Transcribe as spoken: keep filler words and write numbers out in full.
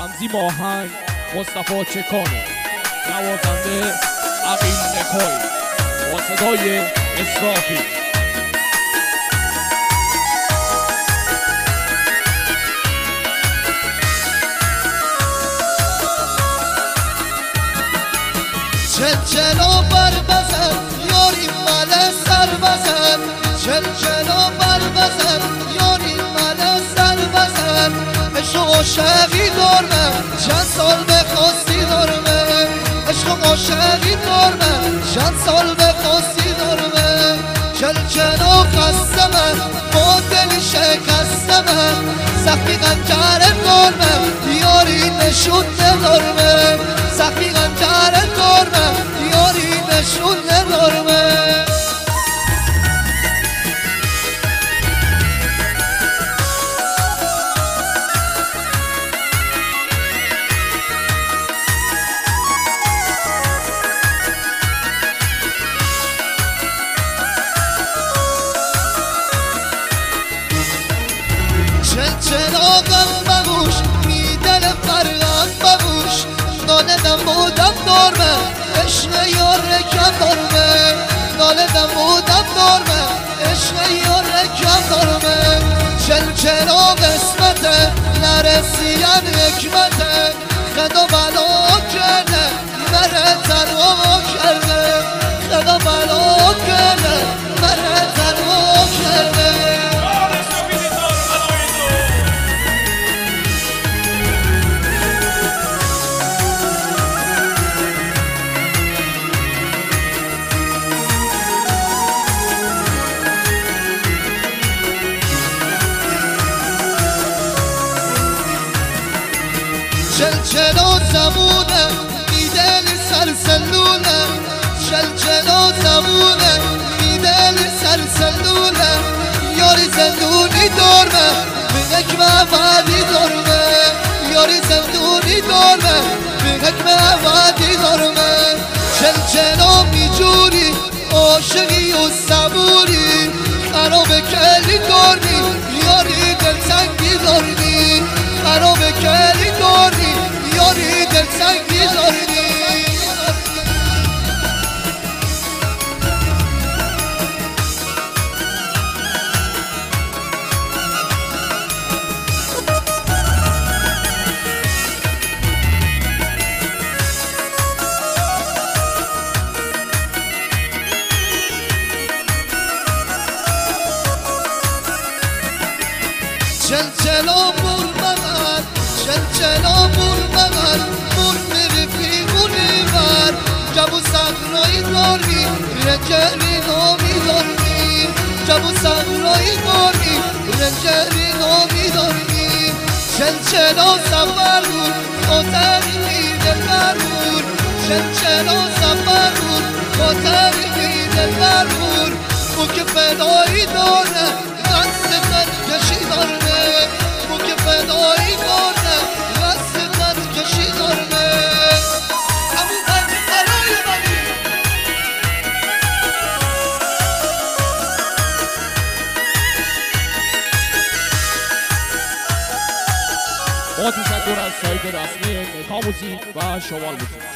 تنظیم آهنگ مصطفی چکانی، نوازنده عقیل نکایی با صدای اسرافی. چلچلا بر بزن یاری مل سر بزن، چلچلا بر بزن یاری مل سر بزن. عشق و عاشقی دارمه چند سال بخواستی دارمه، عشق و عاشقی دارمه چند سال بخواستی دارمه. چلچلا قسمه با دل شکستمه، سختی قنجره دارمه یاری نشون ندارمه، سختی قنجره دارمه یاری نشون ندارمه. چراغم بگوش میدل فرقم بگوش، نالدم بودم دارمه عشق یار کم دارمه، نالدم بودم دارمه عشق یار کم دارمه. چلچلا قسمته نرسیدن حکمته، خدا بلا کرده مره تنها کرده، خدا بلا کرده مره تنها کرده. چلچلا زمونه میدل سرسلونه، چلچلا زمونه میدل سرسلونه. یاری زندونی دارمه به حکم عوادی دارمه، یاری زندونی دارمه به حکم عوادی دارمه. چلچلا میجوری عاشقی و صبوری، خراب کلی دارمی یاری دلتنگی دارمی، خراب کلی دارمی یاری دلتنگی دارمی. چلچلا بور بغل، چلچلا بور بغل، بور میری پیمونی بر. جبو صحرایی داری رنجری نامی داری، جبو صحرایی داری رنجری نامی داری. چلچلا سفر بود خاطری میده بر بود، چلچلا سفر بود خاطری میده بر بود. او که فدایی داره دست خط کشی داره، او که فدایی داره دست خط کشی داره. همون خط برای منی با تشکر از سایت رسمی متا موزیک و شمال موزیک.